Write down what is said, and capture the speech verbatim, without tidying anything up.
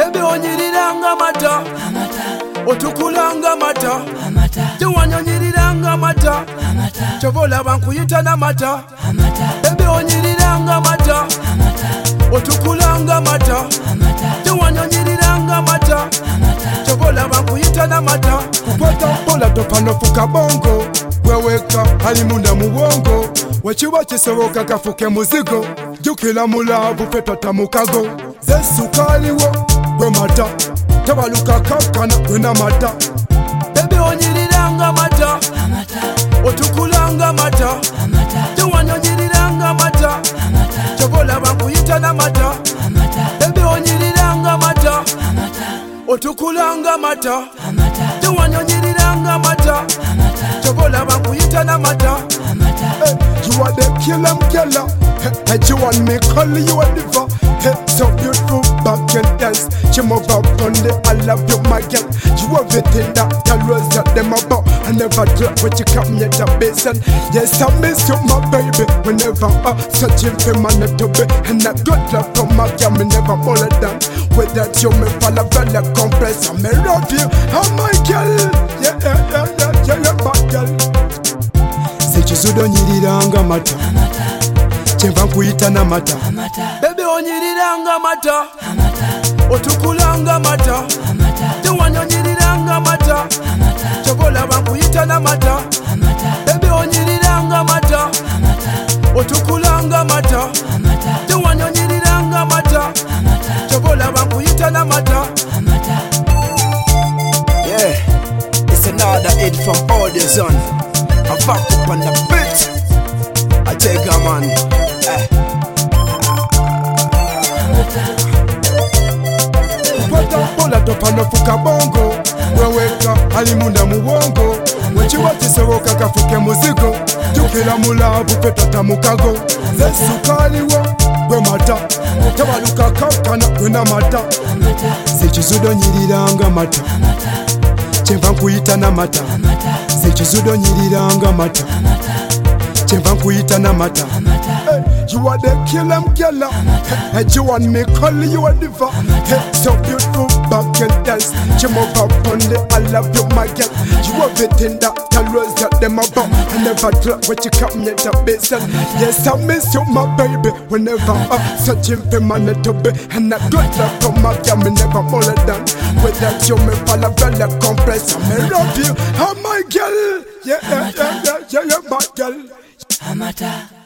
Baby onyiriranga mata, otukulanga mata, tewanyonyiriranga mata, chobola bankuyita na mata. Baby onyiriranga mata, otukulanga mata, tewanyonyiriranga mata, chobola bankuyita na mata. Kupata mpola topanofuka bongo, weweka alimunda muwongo, wechiwa chisoboka kafuke muzigo, jukila mulabu fetota mukago. Zesukaliwo gwe mata, tabaluka kakana gwena mata. Baby onyiriranga mata, otukulanga mata, tewanyonyiriranga mata, chobola bankuyita na mata. Baby onyiriranga mata, otukulanga mata, tewanyonyiriranga mata, chobola bankuyita na mata. Hey, you are the killer, killer. Hey, hey, you want me call you a diva. Hey, so beautiful back and dance. She move up on the I love you, my girl. You have it in that tell us that them about. I never drop when you come near the basin. Yes, I miss you, my baby. Whenever I'm searching for my little bit, and I got love from my girl, me never fall down. With that, you me fall a very compress. I may love you, oh my girl. Yeah, yeah, yeah, yeah, yeah, yeah, my girl. Sechizudo nyiriranga mata, chenva nkuyita na mata. Baby onyiriranga mata, otukulanga mata, tewanyonyiriranga mata, chobola bankuyita na mata. Baby onyiriranga mata, otukulanga mata, tewanyonyiriranga mata, chobola bankuyita na mata. Yeah, it's another hit from all the zone. I back up on the beat. I take a man. Eh. Kupata mpola topanofuka bongo, weweka alimunda muwongo, wechiwa chisoboka kafuke muzigo, jukila mulabu fetota mukago. Zesukaliwo gwe mata, tabaluka kakana gwena mata. Sechizudo nyiriranga mata, chenva nkuyita na mata. Sechizudo nyiriranga mata, chenva nkuyita na mata. Hey, you are the killer, killer. Hey, you want me call you a diva. Hey, so beautiful back and dance. She move up on the I love you, my girl. You have it in that tell us that them about. I never drop when you come near the basin. Yes, I miss you, my baby. Whenever I'm searching for my little bit, and I got love from my girl, me never fall down. With that, you me fall a very compress. I may love you, oh my girl. Yeah, yeah, yeah, yeah, yeah, yeah, my girl. Amata.